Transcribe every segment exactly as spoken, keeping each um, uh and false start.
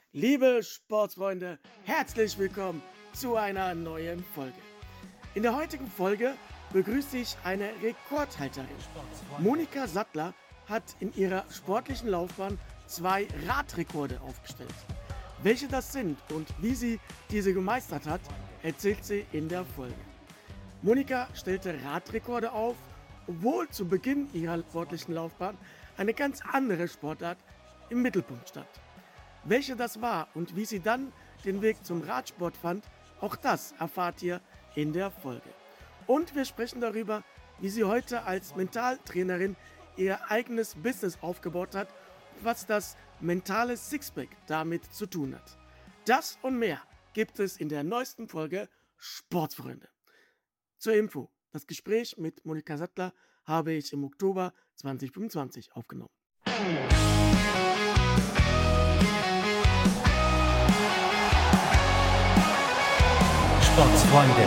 Liebe Sportsfreunde, herzlich willkommen zu einer neuen Folge. In der heutigen Folge begrüße ich eine Rekordhalterin. Monika Sattler hat in ihrer sportlichen Laufbahn zwei Radrekorde aufgestellt. Welche das sind und wie sie diese gemeistert hat, erzählt sie in der Folge. Monika stellte Radrekorde auf, obwohl zu Beginn ihrer sportlichen Laufbahn eine ganz andere Sportart im Mittelpunkt stand. Welche das war und wie sie dann den Weg zum Radsport fand, auch das erfahrt ihr in der Folge. Und wir sprechen darüber, wie sie heute als Mentaltrainerin ihr eigenes Business aufgebaut hat und was das mentale Sixpack damit zu tun hat. Das und mehr gibt es in der neuesten Folge Sportsfreunde. Zur Info, das Gespräch mit Monika Sattler habe ich im Oktober zwanzig fünfundzwanzig aufgenommen. Sportsfreunde.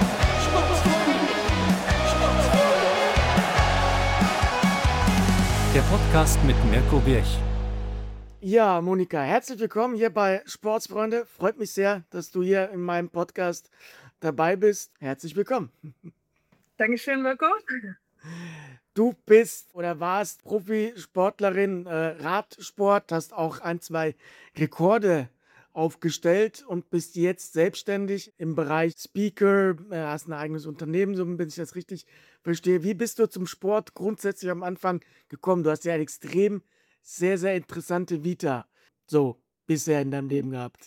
Der Podcast mit Mirko Birch. Ja, Monika, herzlich willkommen hier bei Sportsfreunde. Freut mich sehr, dass du hier in meinem Podcast dabei bist. Herzlich willkommen. Dankeschön, Mirko. Du bist oder warst Profisportlerin, äh, Radsport, hast auch ein, zwei Rekorde aufgestellt und bist jetzt selbstständig im Bereich Speaker, äh, hast ein eigenes Unternehmen, so wenn ich das richtig verstehe. Wie bist du zum Sport grundsätzlich am Anfang gekommen? Du hast ja eine extrem, sehr, sehr interessante Vita so bisher in deinem Leben gehabt.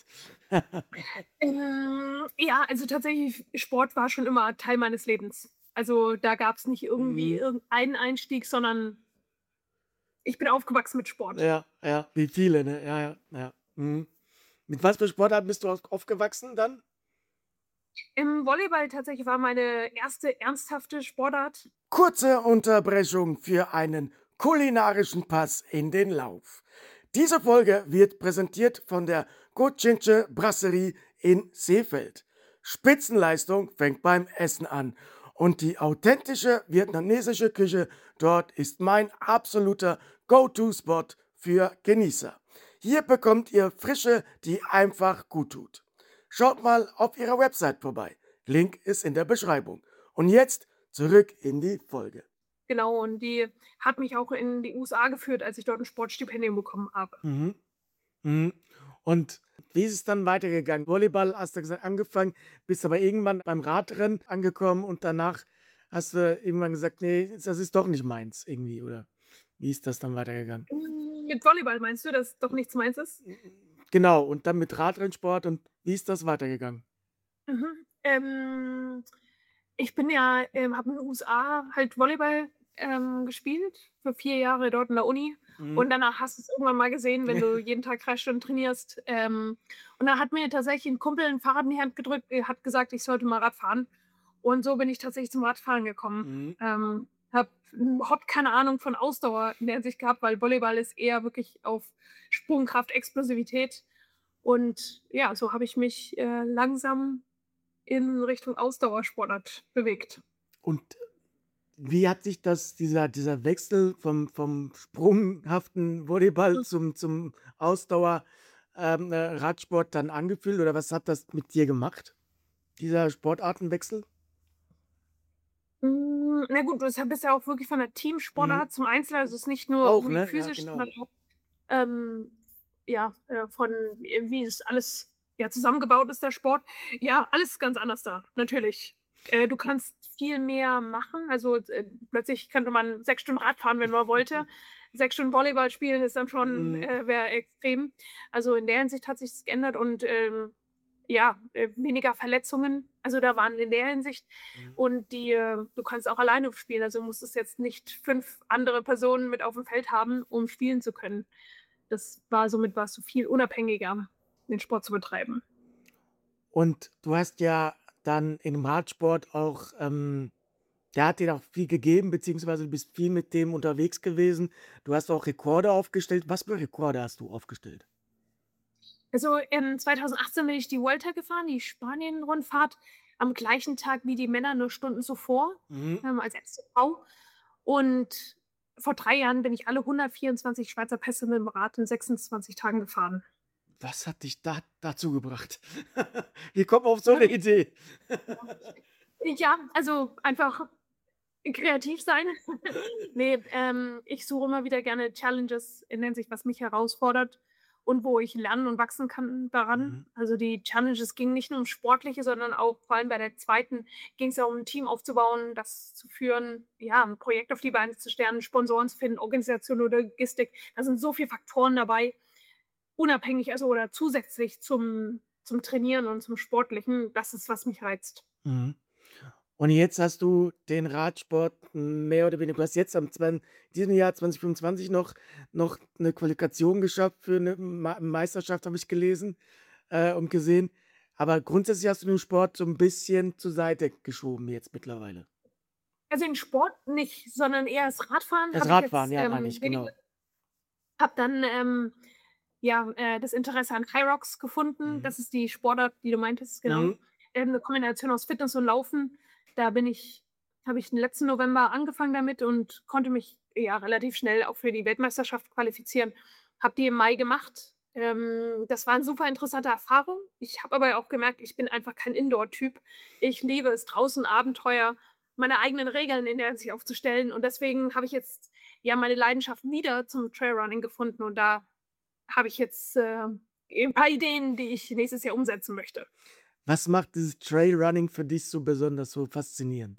Ähm, ja, also tatsächlich, Sport war schon immer Teil meines Lebens. Also da gab es nicht irgendwie Mhm. irgendeinen Einstieg, sondern ich bin aufgewachsen mit Sport. Ja, ja, wie viele, ne? Ja, ja, ja. Mhm. Mit was für Sportarten bist du auf- aufgewachsen dann? Im Volleyball tatsächlich war meine erste ernsthafte Sportart. Kurze Unterbrechung für einen kulinarischen Pass in den Lauf. Diese Folge wird präsentiert von der Gocince Brasserie in Seefeld. Spitzenleistung fängt beim Essen an und die authentische vietnamesische Küche dort ist mein absoluter Go-To-Spot für Genießer. Hier bekommt ihr Frische, die einfach gut tut. Schaut mal auf ihrer Website vorbei. Link ist in der Beschreibung. Und jetzt zurück in die Folge. Genau, und die hat mich auch in die U S A geführt, als ich dort ein Sportstipendium bekommen habe. Mhm. Mhm. Und wie ist es dann weitergegangen? Volleyball hast du gesagt, angefangen, bist aber irgendwann beim Radrennen angekommen und danach hast du irgendwann gesagt, nee, das ist doch nicht meins irgendwie, oder wie ist das dann weitergegangen? Mm, Mit Volleyball meinst du, dass doch nichts meins ist? Genau, und dann mit Radrennsport und wie ist das weitergegangen? Mhm. Ähm, ich bin ja, ähm, habe in den U S A halt Volleyball ähm, gespielt, für vier Jahre dort in der Uni. Mhm. Und danach hast du es irgendwann mal gesehen, wenn du jeden Tag drei Stunden trainierst. Ähm, und dann hat mir tatsächlich ein Kumpel ein Fahrrad in die Hand gedrückt, er hat gesagt, ich sollte mal Rad fahren. Und so bin ich tatsächlich zum Radfahren gekommen. Mhm. Ähm, habe überhaupt keine Ahnung von Ausdauer in der Hinsicht gehabt, weil Volleyball ist eher wirklich auf Sprungkraft, Explosivität. Und ja, so habe ich mich äh, langsam in Richtung Ausdauersportart bewegt. Und wie hat sich das, dieser, dieser Wechsel vom, vom sprunghaften Volleyball zum, zum Ausdauer ähm, äh, Radsport dann angefühlt oder was hat das mit dir gemacht, dieser Sportartenwechsel? Mm, Na gut, du bist ja auch wirklich von der Mhm. Teamsportart zum Einzel, also es ist nicht nur Auch, unbedingt ne? Ja, physisch, genau. sondern auch ähm, ja, äh, von äh, wie es alles ja, zusammengebaut ist, der Sport. Ja, alles ist ganz anders da, natürlich. Äh, du kannst viel mehr machen. Also äh, plötzlich könnte man sechs Stunden Rad fahren, wenn man wollte. Sechs Stunden Volleyball spielen ist dann schon, Mhm. äh, wäre extrem. Also in der Hinsicht hat sich das geändert und ähm, ja, äh, weniger Verletzungen. Also da waren in der Hinsicht Mhm. und die, äh, du kannst auch alleine spielen. Also du musstest jetzt nicht fünf andere Personen mit auf dem Feld haben, um spielen zu können. Das war somit warst du viel unabhängiger, den Sport zu betreiben. Und du hast ja dann im Radsport auch, ähm, der hat dir auch viel gegeben, beziehungsweise du bist viel mit dem unterwegs gewesen. Du hast auch Rekorde aufgestellt. Was für Rekorde hast du aufgestellt? Also in zweitausendachtzehn bin ich die Vuelta gefahren, die Spanien-Rundfahrt, am gleichen Tag wie die Männer, nur Stunden zuvor, Mhm. ähm, als erste Frau. Und vor drei Jahren bin ich alle hundertvierundzwanzig Schweizer Pässe mit dem Rad in sechsundzwanzig Tagen gefahren. Was hat dich da dazu gebracht? Wie kommt man auf so 'ne Idee? Ja, also einfach kreativ sein. Ne, ähm, ich suche immer wieder gerne Challenges in der Hinsicht, was mich herausfordert und wo ich lernen und wachsen kann daran. Mhm. Also, die Challenges gingen nicht nur ums Sportliche, sondern auch vor allem bei der zweiten ging's ja um 'n Team aufzubauen, das zu führen, ja, 'n Projekt auf die Beine zu stellen, Sponsoren zu finden, Organisation oder Logistik. Da sind so viel Faktoren dabei, unabhängig also oder zusätzlich zum zum Trainieren und zum Sportlichen. Das ist, was mich reizt. Mhm. Und jetzt hast du den Radsport mehr oder weniger du hast jetzt am zwan diesem Jahr zwanzig fünfundzwanzig noch noch 'ne Qualifikation geschafft für 'ne Ma Meisterschaft, habe ich gelesen, äh, und gesehen. Aber grundsätzlich hast du den Sport so 'n bisschen zur Seite geschoben jetzt mittlerweile. Also, den Sport nicht, sondern eher das Radfahren Das habe ich Radfahren, jetzt, ja, meine ähm, ich, weniger genau. habe dann, ähm, ja, äh, das Interesse an Hyrox gefunden. Mhm. Das ist die Sportart, die du meintest, genau. Mhm. Ähm, 'ne Kombination aus Fitness und Laufen. Da bin ich habe ich letzten November angefangen damit und konnte mich, ja, relativ schnell auch für die Weltmeisterschaft qualifizieren. Habe die im Mai gemacht. Ähm, das war 'n super interessante Erfahrung. Ich habe aber auch gemerkt, ich bin einfach kein Indoor-Typ. Ich liebe es draußen, Abenteuer, meine eigenen Regeln in der Hinsicht aufzustellen und deswegen habe ich jetzt, ja, meine Leidenschaft wieder zum Trailrunning gefunden und da habe ich jetzt, äh, 'n paar Ideen, die ich nächstes Jahr umsetzen möchte. Was macht dieses Trailrunning für dich so besonders, so faszinierend?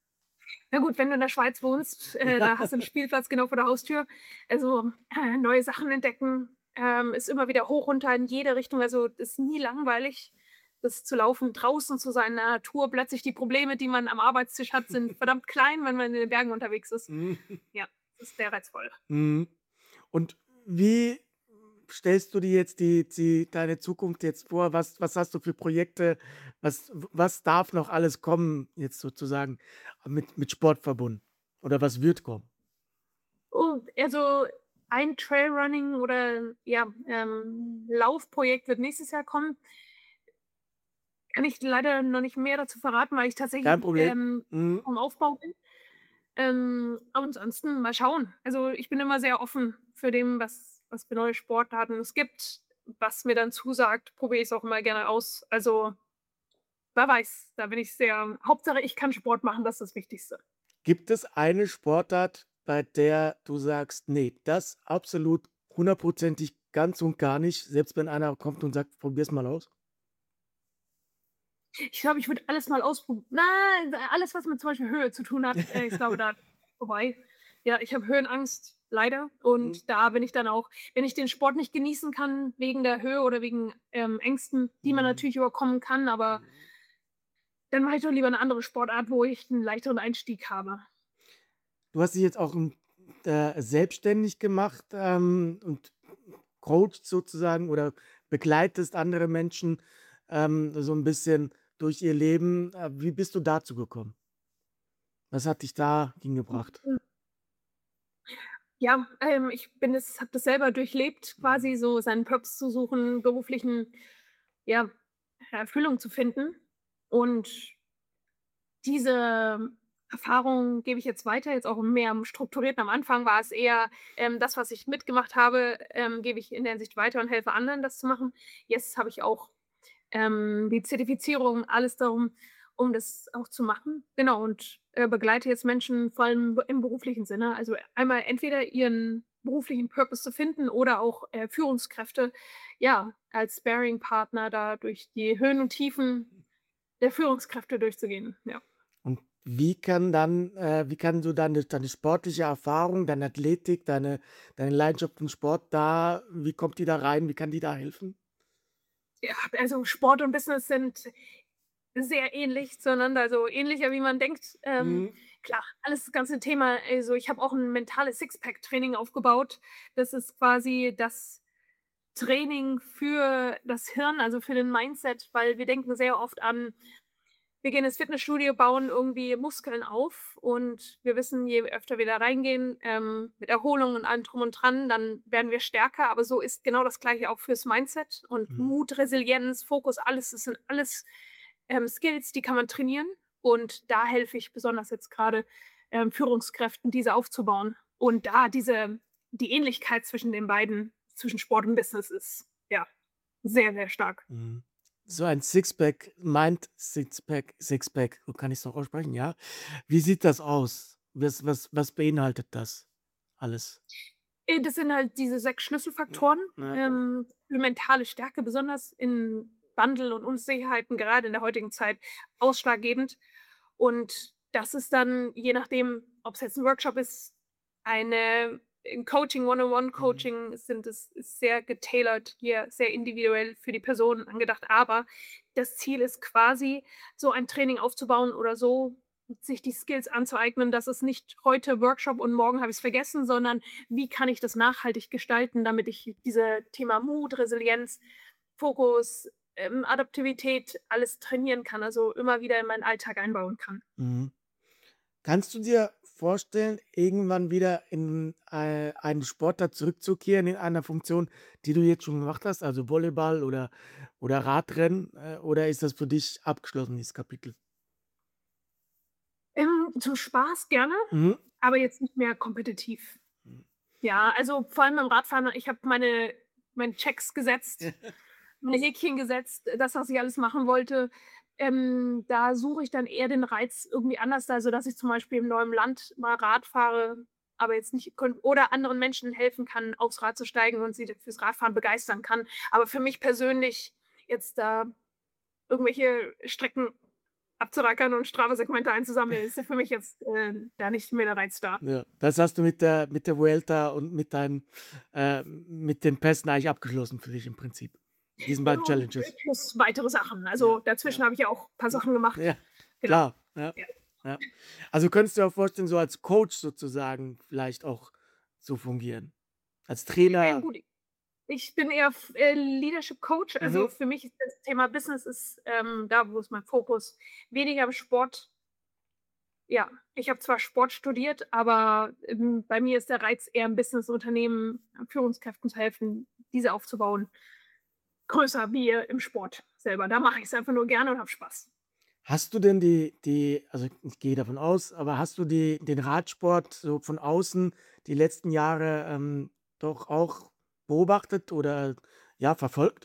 Na gut, wenn du in der Schweiz wohnst, äh, da hast du 'n Spielplatz genau vor der Haustür. Also, äh, neue Sachen entdecken, ähm, ist immer wieder hoch, runter in jede Richtung. Also, ist nie langweilig, das zu laufen, draußen zu sein in der Natur. Plötzlich die Probleme, die man am Arbeitstisch hat, sind verdammt klein, wenn man in den Bergen unterwegs ist. Mhm. Ja, das ist sehr reizvoll. Mhm. Und wie stellst du dir jetzt die die deine Zukunft jetzt vor? Was was hast du für Projekte? Was w was darf noch alles kommen jetzt sozusagen mit mit Sport verbunden? Oder was wird kommen? Oh, also, ein Trailrunning oder, ja, ähm, Laufprojekt wird nächstes Jahr kommen. Kann ich leider noch nicht mehr dazu verraten, weil ich tatsächlich, Kein Problem. ähm, Mhm. am Aufbau bin. Ähm, aber ansonsten mal schauen. Also, ich bin immer sehr offen für dem, was was für neue Sportarten es gibt. Was mir dann zusagt, probiere ich's auch immer gerne aus. Also, wer weiß, da bin ich sehr Hauptsache, ich kann Sport machen, das ist das Wichtigste. Gibt es eine Sportart, bei der du sagst: „Ne, das absolut hundertprozentig ganz und gar nicht“, selbst wenn einer kommt und sagt: „Probier's mal aus?“ Ich glaube, ich würde alles mal ausprob na, alles, was mit zum Beispiel Höhe zu tun hat, äh, ich glaube, da vorbei. Ja, ich habe Höhenangst, leider. Mhm. Und da bin ich dann auch wenn ich den Sport nicht genießen kann wegen der Höhe oder wegen, ähm, Ängsten, die man Mhm. natürlich überkommen kann, aber Mhm. dann mache ich doch lieber 'ne andere Sportart, wo ich 'n leichteren Einstieg habe. Du hast dich jetzt auch, hm, äh, selbstständig gemacht, ähm, und coachst sozusagen oder begleitest andere Menschen, ähm, so 'n bisschen durch ihr Leben. Äh, wie bist du dazu gekommen? Was hat dich da hingebracht? Ja, ähm, ich bin das habe das selber durchlebt, Mhm. quasi so seinen Purpose zu suchen, beruflichen, ja, Erfüllung zu finden. Und diese Erfahrung gebe ich jetzt weiter, jetzt auch mehr im Strukturierten. Am Anfang war es eher, ähm, das, was ich mitgemacht habe, ähm, gebe ich in der Hinsicht weiter und helfe anderen, das zu machen. Jetzt habe ich auch, ähm, die Zertifizierung, alles darum, um das auch zu machen. Genau und, äh, begleite jetzt Menschen vor allem im beruflichen Sinne. Also, einmal entweder ihren beruflichen Purpose zu finden oder auch, äh, Führungskräfte, ja, als Sparringpartner da durch die Höhen und Tiefen der Führungskräfte durchzugehen, ja. Und wie kann dann äh, wie kann so deine deine sportliche Erfahrung, deine Athletik, deine deine Leidenschaft zum Sport da wie kommt die da rein? Wie kann die da helfen? Ja, also, Sport und Business sind sehr ähnlich zueinander, also, ähnlicher, wie man denkt. Ähm, Mhm. klar, alles das ganze Thema also, ich habe auch 'n mentales Sixpack-Training aufgebaut. Das ist quasi das Training für das Hirn, also, für den Mindset, weil wir denken sehr oft an wir gehen ins Fitnessstudio, bauen irgendwie Muskeln auf und wir wissen, je öfter wir da reingehen, ähm, mit Erholung und allem Drum und Dran, dann werden wir stärker, aber so ist genau das Gleiche auch fürs Mindset und Mhm. Mut, Resilienz, Fokus, alles das sind alles, ähm, Skills, die kann man trainieren und da helfe ich besonders jetzt grade, ähm, Führungskräften, diese aufzubauen. Und da diese die Ähnlichkeit zwischen den beiden zwischen Sport und Business ist, ja. Sehr, sehr stark. Mhm. So ein Sixpack meint Sixpack Sixpack, so kann ich's noch aussprechen, ja? Wie sieht das aus? Was was was beinhaltet das alles? Äh, das sind halt diese sechs Hm, Schlüsselfaktoren, ja. ähm, für mentale Stärke, besonders in Wandel und Unsicherheiten, gerade in der heutigen Zeit ausschlaggebend. Und das ist dann, je nachdem, ob's jetzt 'n Workshop ist, eine 'n Coaching, Mhm. One-on-One-Coaching sind es ist sehr getailert, hier sehr individuell für die Person angedacht. Aber das Ziel ist quasi, so ein Training aufzubauen oder so sich die Skills anzueignen, dass es nicht heute Workshop und morgen habe ich's vergessen, sondern wie kann ich das nachhaltig gestalten, damit ich diese Thema Mut, Resilienz, Fokus, ähm, Adaptivität alles trainieren kann, also immer wieder in meinen Alltag einbauen kann. Mhm. Kannst du dir vorstellen, irgendwann wieder in, äh, einen Sportart zurückzukehren in einer Funktion, die du jetzt schon gemacht hast, also Volleyball oder oder Radrennen, äh, oder ist das für dich abgeschlossen, dieses Kapitel? Ähm, zum Spaß gerne, Mhm. aber jetzt nicht mehr kompetitiv. Mhm. Ja, also vor allem beim Radfahren, ich habe meine meine Checks gesetzt, meine Häkchen gesetzt, das, was ich alles machen wollte. Ähm, da suche ich dann eher den Reiz irgendwie anders, also, dass ich zum Beispiel im neuen Land mal Rad fahre, aber jetzt nicht kon oder anderen Menschen helfen kann, aufs Rad zu steigen und sie d fürs Radfahren begeistern kann. Aber für mich persönlich jetzt da irgendwelche Strecken abzurackern und Strava-Segmente einzusammeln, ist ja für mich jetzt, äh, da nicht mehr der Reiz da. Ja, das hast du mit der mit der Vuelta und mit deinen äh, mit den Pässen eigentlich abgeschlossen für dich im Prinzip, diesen Ja, beiden Challenges? plus weitere Sachen. Ja, Also, ja. dazwischen habe ich ja auch paar Hm, Sachen gemacht. ja, Genau. klar, ja, Ja. ja. Also, könntest du dir auch vorstellen, so als Coach sozusagen vielleicht auch zu fungieren? Als Ähm, Trainer? gut, ich bin eher f äh, Leadership Coach, also, Mhm. für mich ist das Thema Business ist, ähm, da, wo ist mein Fokus, weniger im Sport. Ja, ich habe zwar Sport studiert, aber, ähm, bei mir ist der Reiz eher im Businessunternehmen, Führungskräften zu helfen, diese aufzubauen, größer wie, äh, im Sport selber. Da mache ich's einfach nur gerne und habe Spaß. Hast du denn die die also, ich gehe davon aus, aber hast du die den Radsport so von außen die letzten Jahre, ähm, doch auch beobachtet oder, ja, verfolgt?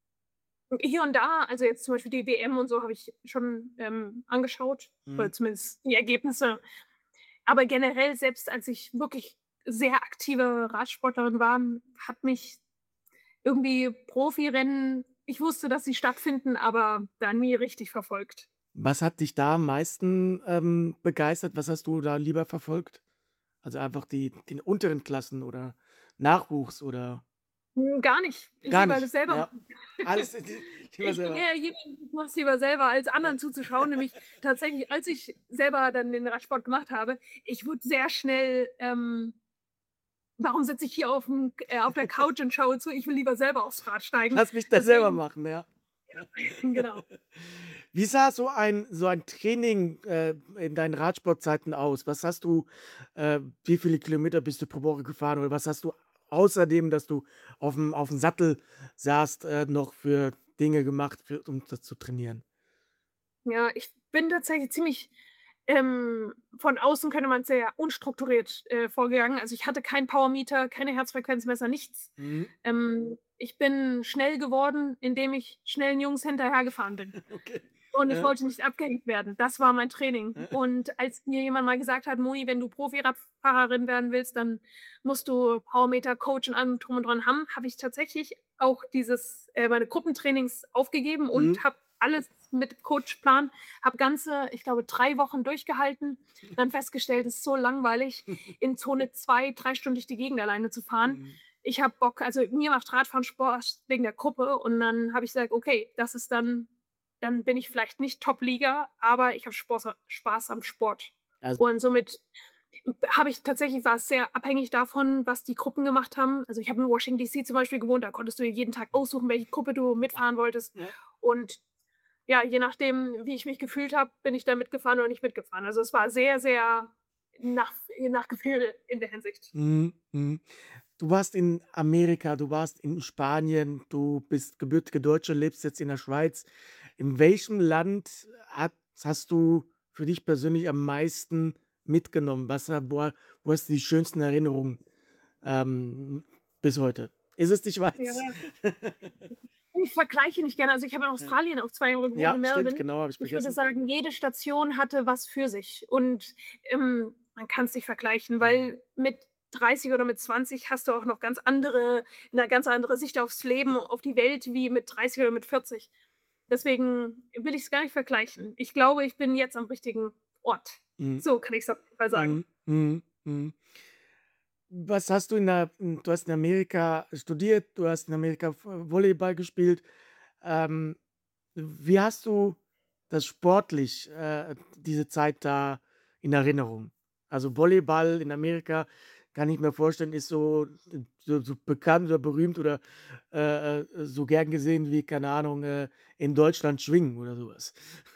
Hier und da, also, jetzt zum Beispiel die WM und so habe ich schon, ähm, angeschaut Mhm. oder zumindest die Ergebnisse. Aber generell, selbst als ich wirklich sehr aktive Radsportlerin war, hat mich irgendwie Profirennen ich wusste, dass sie stattfinden, aber da nie richtig verfolgt. Was hat dich da am meisten, ähm, begeistert? Was hast du da lieber verfolgt? Also, einfach die den unteren Klassen oder Nachwuchs oder Hm, gar nicht. Ich gar lieber nicht, das selber ja. machen. Alles li lieber Ich bin selber. eher jemand, ich mache es lieber selber, als Ja. anderen zuzuschauen. Nämlich tatsächlich, als ich selber dann den Radsport gemacht habe, ich wurde sehr schnell, ähm „Warum sitze ich hier auf'm äh, auf der Couch und schaue zu? Ich will lieber selber aufs Rad steigen.“ Lass mich das selber Deswegen machen, ja. ja, genau. Wie sah so ein so ein Training, äh, in deinen Radsportzeiten aus? Was hast du äh, wie viele Kilometer bist du pro Woche gefahren oder was hast du außerdem, dass du auf'm auf'm Sattel saßt, äh, noch für Dinge gemacht, für um das zu trainieren? Ja, ich bin tatsächlich ziemlich ähm, von außen könnte man sehr unstrukturiert, äh, vorgegangen. Also, ich hatte keinen Powermeter, keine Herzfrequenzmesser, nichts. Mhm. Ähm, ich bin schnell geworden, indem ich schnellen Jungs hinterhergefahren bin. Okay. Und ich Ja. wollte nicht abgehängt werden. Das war mein Training. Ja. Und als mir jemand mal gesagt hat: „Moni, wenn du Profi-Radfahrerin werden willst, dann musst du Powermeter, Coach und allem drum und dran haben“, habe ich tatsächlich auch dieses äh, meine Gruppentrainings aufgegeben Mhm. und habe alles mit Coachplan habe ganze, ich glaube, drei Wochen durchgehalten, dann festgestellt, es ist so langweilig, in Zone zwei drei Stunden durch die Gegend alleine zu fahren. Mhm. Ich habe Bock also, mir macht Radfahren Spaß wegen der Gruppe und dann habe ich gesagt: „Okay, das ist dann dann bin ich vielleicht nicht Top-Liga, aber ich habe Spaß a Spaß am Sport.“ Also Und somit habe ich tatsächlich war es sehr abhängig davon, was die Gruppen gemacht haben. Also, ich habe in Washington DC zum Beispiel gewohnt, da konntest du dir jeden Tag aussuchen, welche Gruppe du mitfahren wolltest. Ja. Und ja, je nachdem, wie ich mich gefühlt habe, bin ich da mitgefahren oder nicht mitgefahren. Also, es war sehr, sehr nach nach Gefühl in der Hinsicht. Mhm, mhm. Du warst in Amerika, du warst in Spanien, du bist gebürtige Deutsche, lebst jetzt in der Schweiz. In welchem Land hat hast du für dich persönlich am meisten mitgenommen? Was ha wo ha wo hast du die schönsten Erinnerungen, ähm, bis heute? Ist es die Ja. Schweiz? Ich vergleiche nicht gerne. Also, ich habe in Ja. Australien auch zwei Jahre gewohnt, Ja, in stimmt, Melbourne. genau, habe ich Ich würde vergessen. sagen, jede Station hatte was für sich und, ähm, man kann's nicht vergleichen, Mhm. weil mit dreißig oder mit zwanzig hast du auch noch ganz andere 'ne ganz andere Sicht aufs Leben, auf die Welt wie mit dreißig oder mit vierzig. Deswegen will ich's gar nicht vergleichen. Ich glaube, ich bin jetzt am richtigen Ort. Mhm. So kann ich's auf jeden Fall sagen. Mhm, mhm, mhm. Was hast du in der hm, du hast in Amerika studiert, du hast in Amerika V Volleyball gespielt. Ähm, wie hast du das sportlich, äh, diese Zeit da in Erinnerung? Also, Volleyball in Amerika, kann ich mir vorstellen, ist so so so bekannt oder berühmt oder, äh, äh, so gern gesehen wie, keine Ahnung, äh, in Deutschland Schwingen oder so was.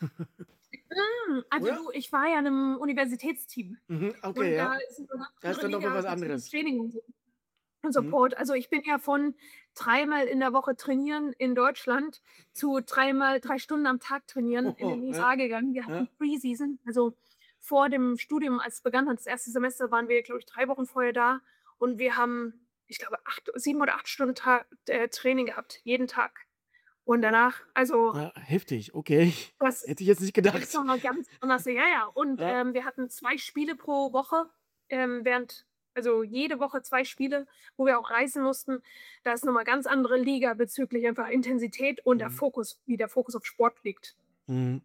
Hm, also Oder? du, ich war ja in 'nem Universitätsteam Mhm, okay, und ja. da ist 'ne ganz Das ist andere dann noch mal Liga was bezüglich anderes. Training und so und Mhm. Support. Also, ich bin ja von dreimal in der Woche trainieren in Deutschland zu dreimal drei Stunden am Tag trainieren in den Ja, U S A gegangen. Wir hatten ja. Preseason, also vor dem Studium, als es begann hat, das erste Semester, waren wir, glaube ich, drei Wochen vorher da und wir haben, ich glaube, acht sieben oder acht Stunden Ta äh, Training gehabt, jeden Tag. Und danach also Ja, heftig, okay. das Hätte ich jetzt nicht ist gedacht. noch mal ganz anders. Ja, ja. Und, Ja. ähm, wir hatten zwei Spiele pro Woche, ähm, während also jede Woche zwei Spiele, wo wir auch reisen mussten. Da ist noch mal ganz andere Liga bezüglich einfach Intensität und der Mhm. Fokus wie der Fokus auf Sport liegt. Mhm.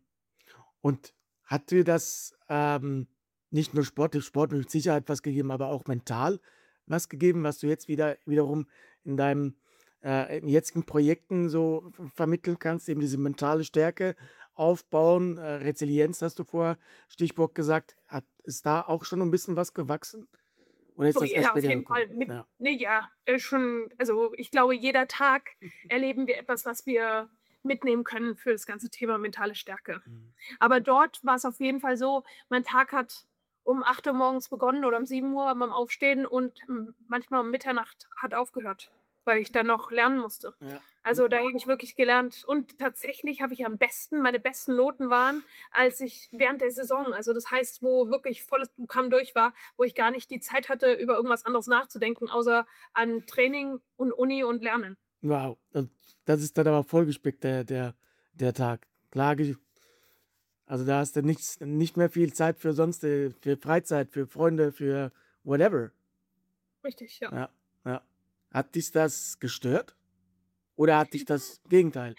Und hat dir das, ähm, nicht nur sportlich Sport mit Sicherheit was gegeben, aber auch mental was gegeben, was du jetzt wieder wiederum in deinem, äh, in jetzigen Projekten so v vermitteln kannst, eben diese mentale Stärke aufbauen, äh, Resilienz hast du vorher Stichwort gesagt. Hat ist da auch schon 'n bisschen was gewachsen oder ist Oh das erst ja, auf später jeden gekommen? Fall. Mit Ja. ne, ja, äh, schon also, ich glaube, jeder Tag erleben wir etwas, was wir mitnehmen können für das ganze Thema mentale Stärke. Mhm. Aber dort war's auf jeden Fall so, mein Tag hat um acht Uhr morgens begonnen oder um sieben Uhr beim Aufstehen und, hm, manchmal um Mitternacht hat aufgehört, weil ich dann noch lernen musste. Ja. Also, da habe ich wirklich gelernt und tatsächlich habe ich am besten meine besten Noten waren, als ich während der Saison also, das heißt, wo wirklich volles Programm durch war, wo ich gar nicht die Zeit hatte, über irgendwas anderes nachzudenken, außer an Training und Uni und Lernen. Wow, und das ist dann aber vollgespickt, der der der Tag. Klar ge also, da hast du nichts nicht mehr viel Zeit für sonst äh, für Freizeit, für Freunde, für whatever. Richtig, ja. Ja, ja. Hat dich das gestört oder hat dich das Gegenteil?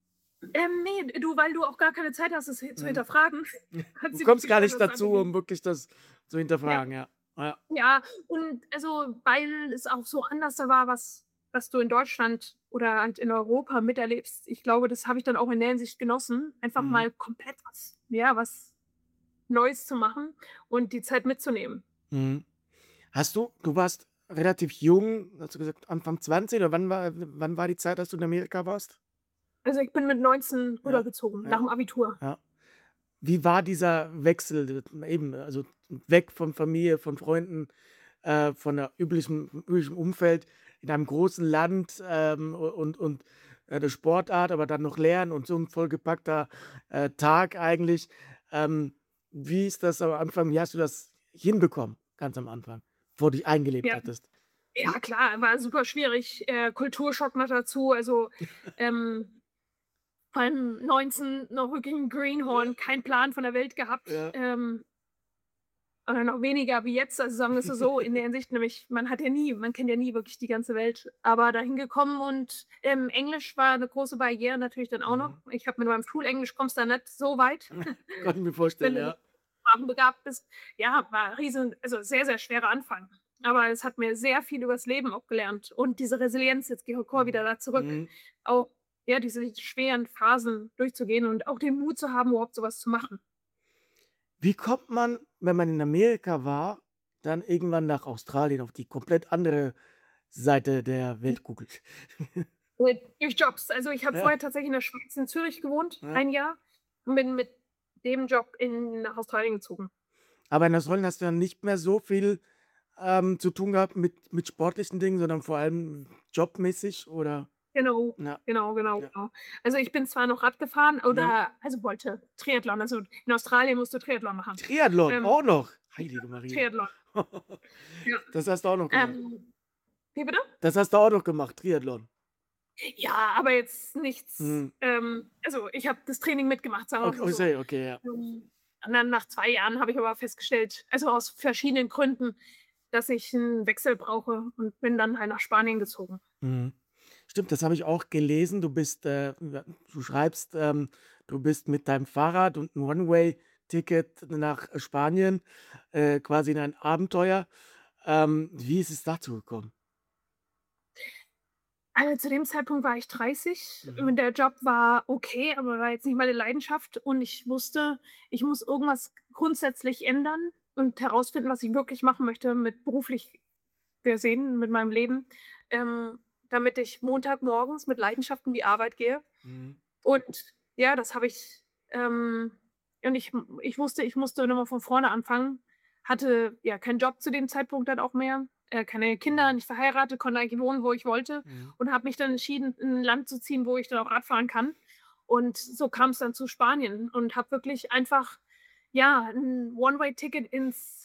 Ähm, ne, du, weil du auch gar keine Zeit hast, es hi zu Mhm. hinterfragen, hat's Du dir nicht kommst gar gestört, nicht das ist einfach dazu, wie um wirklich das zu Ja. hinterfragen, ja. Ja. Ja, und also, weil es auch so anders da war, was was du in Deutschland oder halt in Europa miterlebst. Ich glaube, das habe ich dann auch in der Hinsicht genossen, einfach Mhm. mal komplett was ja, was Neues zu machen und die Zeit mitzunehmen. Mhm. Hast du du warst relativ jung, hast du gesagt, Anfang zwanzig oder wann war wann war die Zeit, als du in Amerika warst? Also, ich bin mit neunzehn Ja, rübergezogen, ja, nach'm Abitur. ja. Wie war dieser Wechsel d eben, also, weg von Familie, von Freunden, äh, von der üblichen üblichen Umfeld in einem großen Land, ähm, u und und, äh, 'ne Sportart, aber dann noch lernen und so 'n vollgepackter, äh, Tag eigentlich. Ähm, wie ist das am Anfang wie hast du das hinbekommen, ganz am Anfang, bevor du dich eingelebt Ja. hattest? Ja klar, war super schwierig, äh, Kulturschock noch dazu, also, ähm, vor allem neunzehn, noch wirklich 'n Greenhorn, keinen Plan von der Welt gehabt, Ja. ähm oder noch weniger wie jetzt, also, sagen wir's mal so, in der Hinsicht nämlich, man hat ja nie man kennt ja nie wirklich die ganze Welt, aber dahin gekommen und, ähm, Englisch war 'ne große Barriere natürlich dann auch noch. Mhm. Ich habe mit meinem Schulenglisch kommst da nicht so weit, Kann ich mir wenn vorstellen, du nicht ja. sprachenbegabt bist. Ja, war riesen also, sehr, sehr schwerer Anfang. Aber es hat mir sehr viel übers Leben auch gelernt und diese Resilienz, jetzt gehe wieder Mhm, da zurück, mhm. auch, ja, diese schweren Phasen durchzugehen und auch den Mut zu haben, überhaupt so was zu machen. Wie kommt man, wenn man in Amerika war, dann irgendwann nach Australien auf die komplett andere Seite der Hm. Weltkugel? Durch durch Jobs. Also, ich habe Ja. vorher tatsächlich in der Schweiz in Zürich gewohnt, Ja. ein Jahr und bin mit dem Job in nach Australien gezogen. Aber in Australien hast du dann nicht mehr so viel, ähm, zu tun gehabt mit mit sportlichen Dingen, sondern vor allem jobmäßig oder? Genau, Ja. genau, genau, Ja. genau. Also, ich bin zwar noch Rad gefahren Ja. oder also, wollte Triathlon. Also, in Australien musst du Triathlon machen. Triathlon, Ähm, auch noch? Heilige Maria. Triathlon. Ja. Das hast du auch noch gemacht? Ähm, wie bitte? Das hast du auch noch gemacht, Triathlon? Ja, aber jetzt nichts, Mhm. ähm also, ich habe das Training mitgemacht, sagen Ok wir mal so. okay, okay, ja. Ähm, und dann nach zwei Jahren habe ich aber festgestellt, also, aus verschiedenen Gründen, dass ich 'n Wechsel brauche und bin dann halt nach Spanien gezogen. Mhm. Stimmt, das habe ich auch gelesen. Du bist, äh du schreibst, ähm, du bist mit deinem Fahrrad und 'n One-Way-Ticket nach Spanien, äh, quasi in ein Abenteuer. Ähm, wie ist es dazu gekommen? Also, zu dem Zeitpunkt war ich dreißig Mhm. und der Job war okay, aber war jetzt nicht meine Leidenschaft und ich wusste, ich muss irgendwas grundsätzlich ändern und herausfinden, was ich wirklich machen möchte mit beruflich gesehen mit meinem Leben, ähm, damit ich Montagmorgens mit Leidenschaft in die Arbeit gehe. Mhm. Und ja, das habe ich, ähm und ich ich wusste, ich musste noch mal von vorne anfangen, hatte, ja, keinen Job zu dem Zeitpunkt dann auch mehr, äh, keine Kinder, Mhm. nicht verheiratet, konnte eigentlich wohnen, wo ich wollte Mhm. und habe mich dann entschieden, in 'n Land zu ziehen, wo ich dann auch Radfahren kann. Und so kam's dann zu Spanien und habe wirklich einfach, ja, 'n One-Way-Ticket ins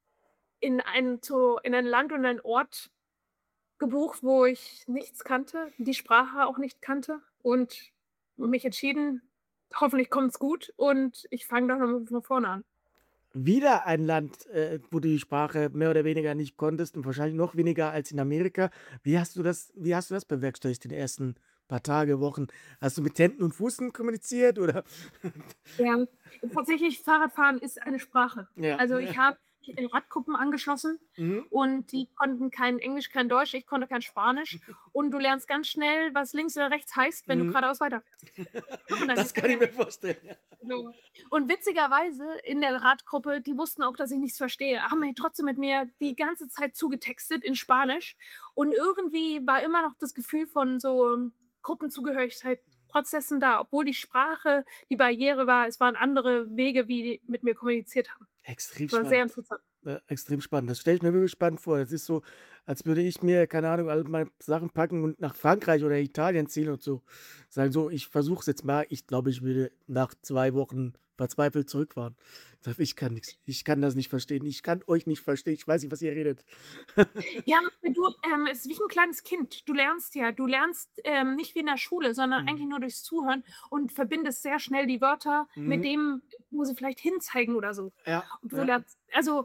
in ein zu in ein Land und einen Ort gebucht, wo ich nichts kannte, die Sprache auch nicht kannte und mich entschieden: „Hoffentlich kommt's gut und ich fange da noch mal von vorne an.“ Wieder ein Land, äh, wo du die Sprache mehr oder weniger nicht konntest und wahrscheinlich noch weniger als in Amerika. Wie hast du das wie hast du das bewerkstelligt in den ersten paar Tage, Wochen? Hast du mit Händen und Füßen kommuniziert oder? Ja, tatsächlich, Fahrradfahren ist eine Sprache. Ja, Also, ja. ich habe in Radgruppen angeschlossen Mhm. und die konnten kein Englisch, kein Deutsch, ich konnte kein Spanisch und du lernst ganz schnell, was links oder rechts heißt, wenn du Mhm. geradeaus weiterfährst. Und dann Das ist kann ich okay. mir vorstellen, ja. So. Und witzigerweise in der Radgruppe, die wussten auch, dass ich nichts verstehe, haben mir trotzdem mit mir die ganze Zeit zugetextet in Spanisch und irgendwie war immer noch das Gefühl von so Gruppenzugehörigkeit Prozessen da, obwohl die Sprache die Barriere war. Es waren andere Wege, wie die mit mir kommuniziert haben. Extrem War sehr spannend. interessant. Ja, extrem spannend. Das stelle ich mir wirklich spannend vor. Das ist so, als würde ich mir, keine Ahnung, all meine Sachen packen und nach Frankreich oder Italien ziehen und so sagen: „So, ich versuche es jetzt mal.“ Ich glaube, ich würde nach zwei Wochen verzweifelt zurückfahren. Sage: „Ich kann nix. Ich kann das nicht verstehen. Ich kann euch nicht verstehen. Ich weiß nicht, was ihr redet.“ Ja, du, ähm, es ist wie 'n kleines Kind. Du lernst ja du lernst, ähm, nicht wie in der Schule, sondern Mhm. eigentlich nur durchs Zuhören und verbindest sehr schnell die Wörter mit Mhm. dem, wo sie vielleicht hinzeigen oder so. Ja, Und du ja. lernst also,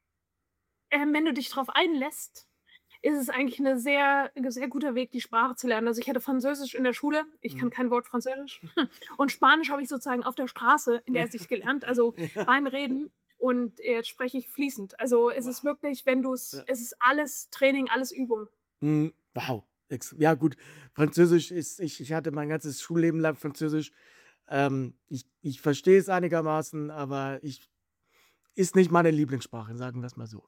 ähm, wenn du dich drauf einlässt, ist es eigentlich 'ne sehr 'n sehr guter Weg, die Sprache zu lernen. Also, ich hatte Französisch in der Schule, ich kann Mhm. kein Wort Französisch und Spanisch habe ich sozusagen auf der Straße in der Sicht gelernt, also Ja. beim Reden und jetzt spreche ich fließend. Also, es ist Wow. wirklich, wenn du's Ja. es ist alles Training, alles Übung. Mhm. Wow. Ex Ja gut, Französisch ist ich ich hatte mein ganzes Schulleben lang Französisch. Ähm, ich ich verstehe es einigermaßen, aber ich ist nicht meine Lieblingssprache, sagen wir's mal so.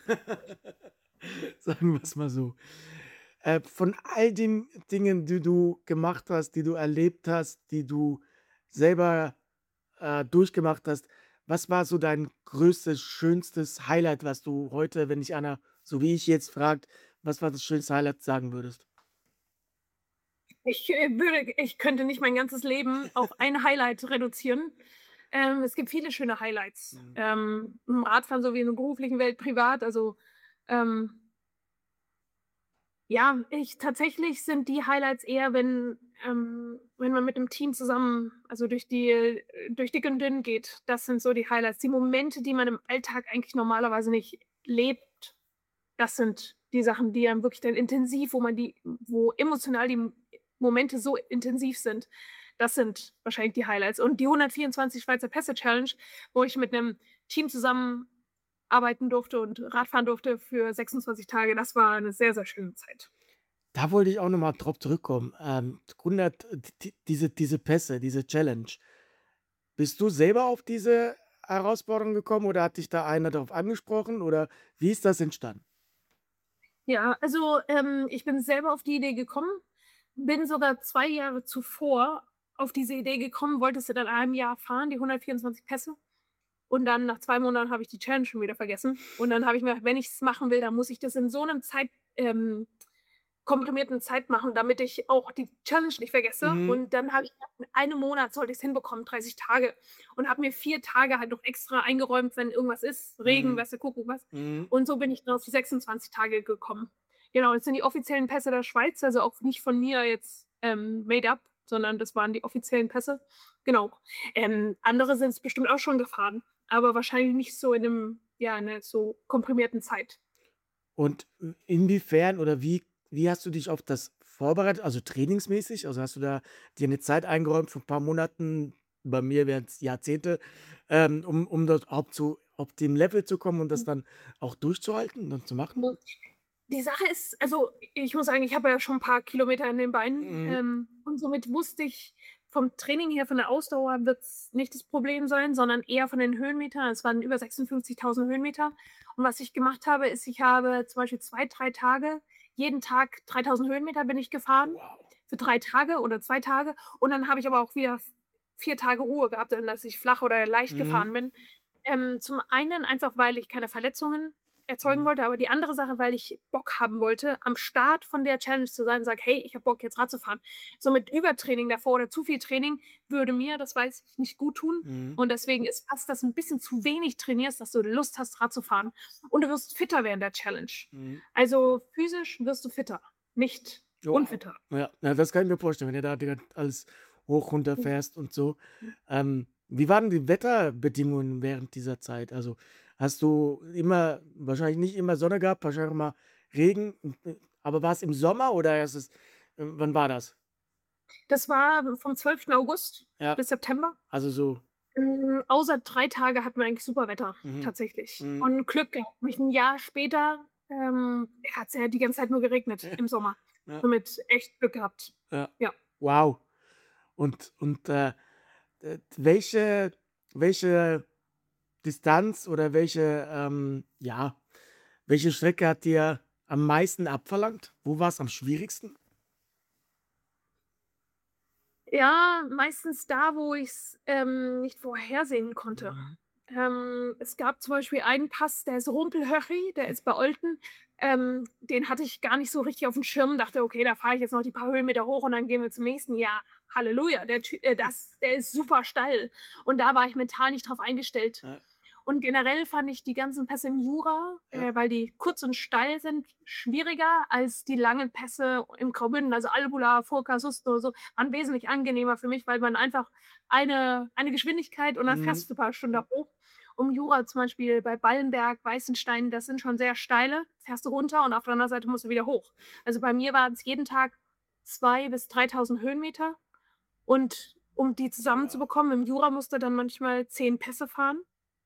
Sagen wir's mal so. Äh, von all den Dingen, die du gemacht hast, die du erlebt hast, die du selber, äh, durchgemacht hast, was war so dein größtes, schönstes Highlight, was du heute, wenn dich einer, so wie ich jetzt fragt: „Was war das schönste Highlight“, sagen würdest? Ich, äh, würde ich könnte nicht mein ganzes Leben auf ein Highlight reduzieren. Ähm, es gibt viele schöne Highlights, Mhm. ähm, im Radfahren sowie in der beruflichen Welt, privat. Also, ähm ja, ich tatsächlich sind die Highlights eher, wenn ähm, wenn man mit 'nem Team zusammen, also, durch die äh, durch dick und dünn geht. Das sind so die Highlights. Die Momente, die man im Alltag eigentlich normalerweise nicht lebt, das sind die Sachen, die einem wirklich dann intensiv wo man die wo emotional die M Momente so intensiv sind. Das sind wahrscheinlich die Highlights. Und die hundertvierundzwanzig Schweizer Pässe Challenge, wo ich mit 'nem Team zusammenarbeiten durfte und Radfahren durfte für sechsundzwanzig Tage, das war 'ne sehr, sehr schöne Zeit. Da wollte ich auch noch mal drauf zurückkommen. Ähm, hundert d d diese diese Pässe, diese Challenge. Bist du selber auf diese Herausforderung gekommen oder hat dich da einer darauf angesprochen oder wie ist das entstanden? Ja, also, ähm, ich bin selber auf die Idee gekommen, bin sogar zwei Jahre zuvor auf diese Idee gekommen, wollte es in einem Jahr fahren, die hundertvierundzwanzig Pässe. Und dann nach zwei Monaten habe ich die Challenge schon wieder vergessen. Und dann habe ich mir gedacht: „Wenn ich's machen will, dann muss ich das in so 'nem Zeit ähm, komprimierten Zeit machen, damit ich auch die Challenge nicht vergesse.“ Mhm. Und dann habe ich gedacht, in einem Monat sollte ich's hinbekommen, dreißig Tage. Und habe mir vier Tage halt noch extra eingeräumt, wenn irgendwas ist, Regen, Mhm. weiß der Kuckuck was. Mhm. Und so bin ich dann auf die sechsundzwanzig Tage gekommen. Genau, das sind die offiziellen Pässe der Schweiz, also auch nicht von mir jetzt, ähm, made up, sondern das waren die offiziellen Pässe. Genau. Ähm, andere sind's bestimmt auch schon gefahren, aber wahrscheinlich nicht so in 'nem ja, in 'ner so komprimierten Zeit. Und w inwiefern oder wie wie hast du dich auf das vorbereitet, also trainingsmäßig? Also, hast du da dir 'ne Zeit eingeräumt von paar Monaten, bei mir wären's Jahrzehnte, ähm, um um dort überhaupt zu auf dem Level zu kommen und das Mhm. dann auch durchzuhalten und zu machen? Die Sache ist also, ich muss sagen, ich habe ja schon 'n paar Kilometer in den Beinen, Mhm. ähm, und somit wusste ich, vom Training her, von der Ausdauer wird's nicht das Problem sein, sondern eher von den Höhenmetern. Es waren über sechsundfünfzigtausend Höhenmeter. Und was ich gemacht habe, ist, ich habe zum Beispiel zwei, drei Tage jeden Tag dreitausend Höhenmeter bin ich gefahren Wow. für drei Tage oder zwei Tage. Und dann habe ich aber auch wieder v vier Tage Ruhe gehabt, dann dass ich flach oder leicht Mhm. gefahren bin. Ähm, zum einen einfach, weil ich keine Verletzungen erzeugen Mhm. wollte, aber die andere Sache, weil ich Bock haben wollte, am Start von der Challenge zu sein und sage: „Hey, ich habe Bock, jetzt Rad zu fahren.“ So mit Übertraining davor oder zu viel Training würde mir, das weiß ich, nicht guttun. Mhm. Und deswegen ist fast das 'n bisschen zu wenig trainierst, dass du Lust hast, Rad zu fahren. Und du wirst fitter während der Challenge. Mhm. Also, physisch wirst du fitter, nicht Wow. unfitter. Ja, ja, das kann ich mir vorstellen, wenn ihr da direkt alles hoch, runter Mhm. fährst und so. Ähm, wie waren die Wetterbedingungen während dieser Zeit? Also, hast du immer wahrscheinlich nicht immer Sonne gehabt, wahrscheinlich auch mal Regen, aber war's im Sommer oder ist es ähm, wann war das? Das war vom zwölften August Ja. bis September. Also so Hm, außer drei Tage hatten wir eigentlich super Wetter, Mhm. tatsächlich. Mhm. Und Glück gehabt, nämlich 'n Jahr später, ähm, hat's ja die ganze Zeit nur geregnet Ja. im Sommer. Ja. Somit echt Glück gehabt. Ja. Ja. Wow. Und und, äh, d welche welche Distanz oder welche, ähm ja, welche Strecke hat dir am meisten abverlangt? Wo war's am schwierigsten? Ja, meistens da, wo ich's, ähm, nicht vorhersehen konnte. Mhm. Ähm, es gab zum Beispiel einen Pass, der ist Rumpelhöchi, der ist bei Olten. Ähm, den hatte ich gar nicht so richtig aufm Schirm, dachte: „Okay, da fahre ich jetzt noch die paar Höhenmeter hoch und dann gehen wir zum nächsten.“ Ja, Halleluja, der Ty äh, das der ist super steil. Und da war ich mental nicht drauf eingestellt. Ja. Und generell fand ich die ganzen Pässe im Jura, Ja. äh, weil die kurz und steil sind, schwieriger als die langen Pässe im Graubünden. Also Albula, Furka, Susto, so, waren wesentlich angenehmer für mich, weil man einfach eine eine Geschwindigkeit und dann Mhm. fährst du 'n paar Stunden da hoch. Um Jura zum Beispiel bei Ballenberg, Weißenstein, das sind schon sehr steile, fährst du runter und auf der anderen Seite musst du wieder hoch. Also, bei mir waren's jeden Tag zwei bis dreitausend Höhenmeter. Und um die Wow. zusammenzubekommen, im Jura musst du dann manchmal zehn Pässe fahren.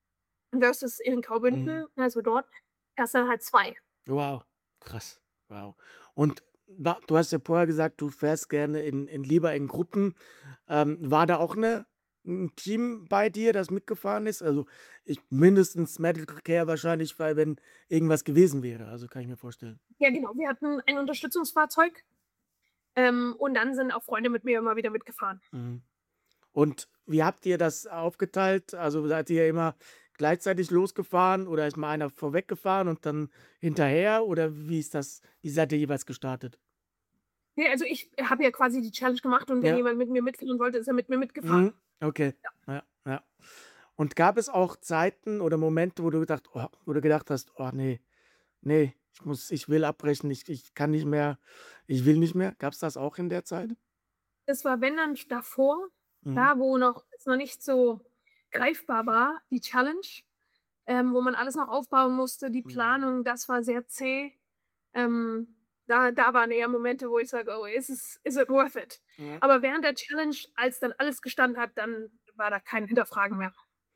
Versus in Mhm. Graubünden, also dort, fährst dann halt zwei. Wow, krass. Wow. Und wa du hast ja vorher gesagt, du fährst gerne in in lieber in Gruppen. Ähm, war da auch 'ne 'n Team bei dir, das mitgefahren ist? Also, ich mindestens Medical Care wahrscheinlich, weil wenn irgendwas gewesen wäre, also kann ich mir vorstellen. Ja, genau. Wir hatten ein Unterstützungsfahrzeug, ähm, und dann sind auch Freunde mit mir immer wieder mitgefahren. Mhm. Und wie habt ihr das aufgeteilt? Also, seid ihr immer gleichzeitig losgefahren oder ist mal einer vorweggefahren und dann hinterher oder wie ist das wie seid ihr jeweils gestartet? Ne, also ich habe ja quasi die Challenge gemacht und wenn Ja. jemand mit mir mitfahren wollte, ist er mit mir mitgefahren. Mhm. Okay. Ja. Ja, ja. Und gab es auch Zeiten oder Momente, wo du gedacht oh wo du gedacht hast: „Oh ne, ne, ich muss ich will abbrechen, ich ich kann nicht mehr, ich will nicht mehr.“ Gab's das auch in der Zeit? Das war, wenn dann davor, Mhm. da wo noch es noch nicht so greifbar war, die Challenge, ähm, wo man alles noch aufbauen musste, die Mhm. Planung, das war sehr zäh. Ähm, da da waren eher Momente, wo ich sage: „Oh, is es is it worth it?“ Ja. Aber während der Challenge, als dann alles gestanden hat, dann war da kein Hinterfragen mehr.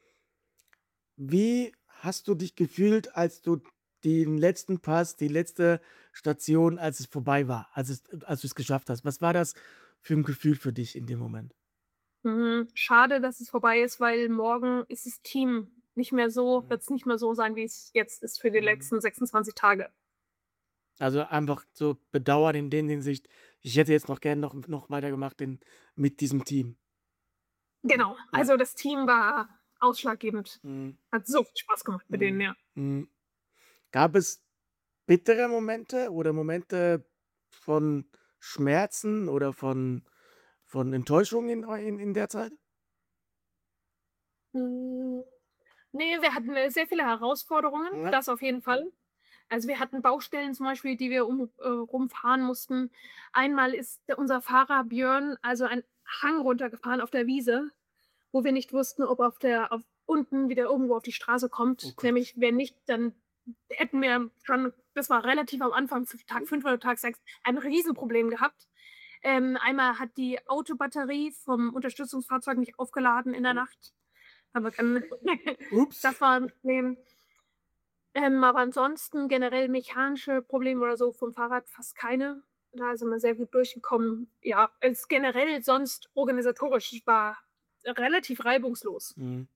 Wie hast du dich gefühlt, als du den letzten Pass, die letzte Station, als es vorbei war, als es als du's geschafft hast? Was war das für 'n Gefühl für dich in dem Moment? Mhm. Schade, dass es vorbei ist, weil morgen ist das Team nicht mehr so Mhm. wird's nicht mehr so sein, wie's jetzt ist für die Mhm. letzten sechsundzwanzig Tage. Also, einfach so bedauern in den Hinsicht: „Ich hätte jetzt noch gern noch noch weitergemacht in mit diesem Team.“ Hm, Genau. ja. Also, das Team war ausschlaggebend. Mhm. Hat so viel Spaß gemacht mit denen, Mhm. ja. Mhm. Gab es bittere Momente oder Momente von Schmerzen oder von von Enttäuschung in eu in in der Zeit? Hm, ne, wir hatten, äh, sehr viele Herausforderungen, Ja. das auf jeden Fall. Also wir hatten Baustellen zum Beispiel, die wir um, äh, rumfahren mussten. Einmal ist der, unser Fahrer Björn also einen Hang runtergefahren auf der Wiese, wo wir nicht wussten, ob auf der auf unten wieder irgendwo auf die Straße kommt. Oh Gott. Nämlich, wenn nicht, dann hätten wir schon, das war relativ am Anfang, Tag fünf oder Tag sechs, ein Riesenproblem gehabt. Ähm, einmal hat die Autobatterie vom Unterstützungsfahrzeug nicht aufgeladen in der Nacht. Aber kann, Ups. das war ein Problem. Ähm, aber ansonsten generell mechanische Probleme oder so vom Fahrrad fast keine. Da sind wir sehr gut durchgekommen. Ja, es generell sonst organisatorisch war relativ reibungslos. Mhm.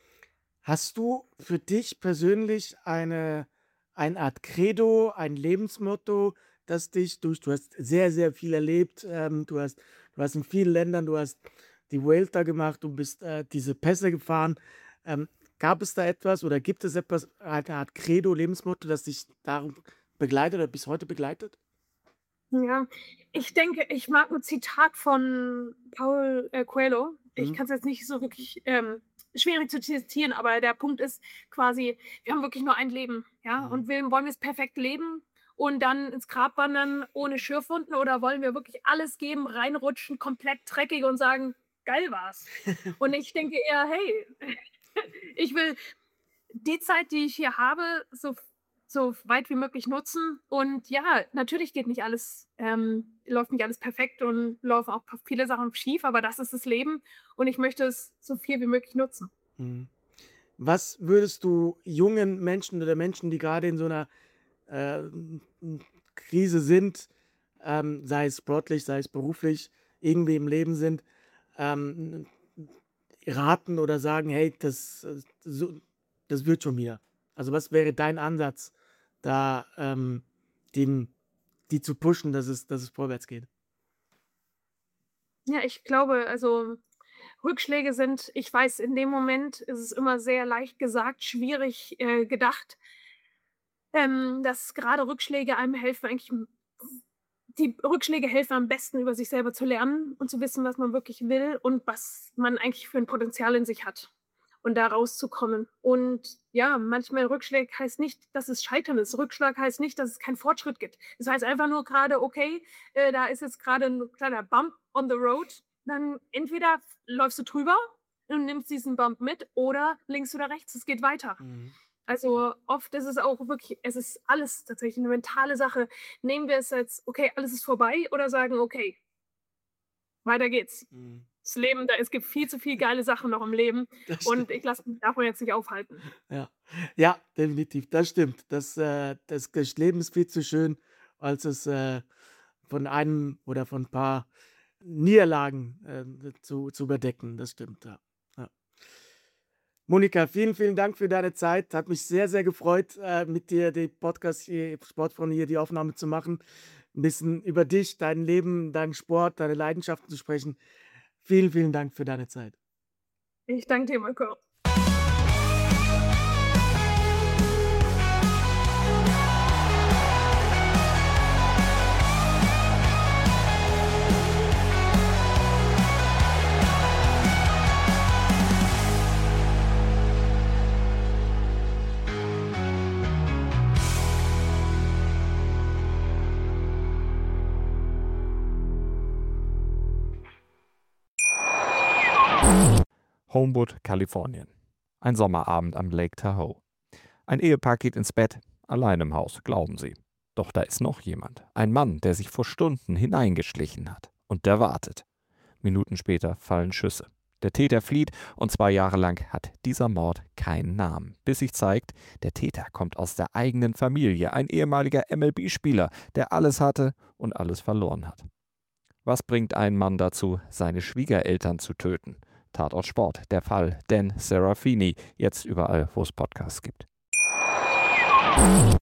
Hast du für dich persönlich eine, eine Art Credo, ein Lebensmotto, das dich durch, du hast sehr, sehr viel erlebt, ähm, du hast, du hast in vielen Ländern, du hast die Vuelta gemacht, du bist äh, diese Pässe gefahren. Ähm, gab es da etwas oder gibt es etwas, eine Art Credo, Lebensmotto, das dich darum begleitet oder bis heute begleitet? Ja, ich denke, ich mag ein Zitat von Paul äh, Coelho. Ich Mhm. kann es jetzt nicht so wirklich ähm, schwierig zu zitieren, aber der Punkt ist quasi, wir haben wirklich nur ein Leben, ja, Mhm. und wir wollen wir es perfekt leben und dann ins Grab wandern ohne Schürfwunden oder wollen wir wirklich alles geben, reinrutschen, komplett dreckig und sagen, geil war's. Und ich denke eher, hey, ich will die Zeit, die ich hier habe, so, so weit wie möglich nutzen. Und ja, natürlich geht nicht alles, ähm, läuft nicht alles perfekt und laufen auch viele Sachen schief, aber das ist das Leben und ich möchte es so viel wie möglich nutzen. Mhm. Was würdest du jungen Menschen oder Menschen, die gerade in so einer äh, Krise sind, ähm, sei es sportlich, sei es beruflich, irgendwie im Leben sind, ähm, raten oder sagen, hey, das, äh, so, das wird schon wieder. Also was wäre dein Ansatz, da ähm, den, die zu pushen, dass es, dass es vorwärts geht? Ja, ich glaube, also Rückschläge sind, ich weiß, in dem Moment ist es immer sehr leicht gesagt, schwierig äh, gedacht, ähm, dass gerade Rückschläge einem helfen, eigentlich die Rückschläge helfen am besten, über sich selber zu lernen und zu wissen, was man wirklich will und was man eigentlich für ein Potenzial in sich hat und da rauszukommen. Und ja, manchmal Rückschlag heißt nicht, dass es Scheitern ist. Rückschlag heißt nicht, dass es keinen Fortschritt gibt. Das heißt einfach nur gerade, okay, äh, da ist jetzt gerade ein kleiner Bump on the road. Dann entweder läufst du drüber und nimmst diesen Bump mit oder links oder rechts, es geht weiter. Mhm. Also oft ist es auch wirklich, es ist alles tatsächlich eine mentale Sache. Nehmen wir es jetzt, okay, alles ist vorbei oder sagen, okay, weiter geht's. Mhm. Das Leben, da es gibt viel zu viel geile Sachen noch im Leben Das und stimmt. ich lasse mich davon jetzt nicht aufhalten. Ja, ja, definitiv, das stimmt. Das, äh, das, das Leben ist viel zu schön, als es äh, von einem oder von ein paar Niederlagen äh, zu, zu überdecken. Das stimmt, ja. Ja. Monika, vielen, vielen Dank für deine Zeit. Hat mich sehr, sehr gefreut, äh, mit dir die Podcast hier, Sportfreunde hier, die Aufnahme zu machen. Ein bisschen über dich, dein Leben, deinen Sport, deine Leidenschaften zu sprechen. Vielen, vielen Dank für deine Zeit. Ich danke dir, Marco. Homewood, Kalifornien. Ein Sommerabend am Lake Tahoe. Ein Ehepaar geht ins Bett, allein im Haus, glauben sie. Doch da ist noch jemand. Ein Mann, der sich vor Stunden hineingeschlichen hat. Und der wartet. Minuten später fallen Schüsse. Der Täter flieht und zwei Jahre lang hat dieser Mord keinen Namen. Bis sich zeigt, der Täter kommt aus der eigenen Familie. Ein ehemaliger M L B-Spieler, der alles hatte und alles verloren hat. Was bringt einen Mann dazu, seine Schwiegereltern zu töten? Tatort Sport, der Fall Dan Serafini, jetzt überall, wo es Podcasts gibt.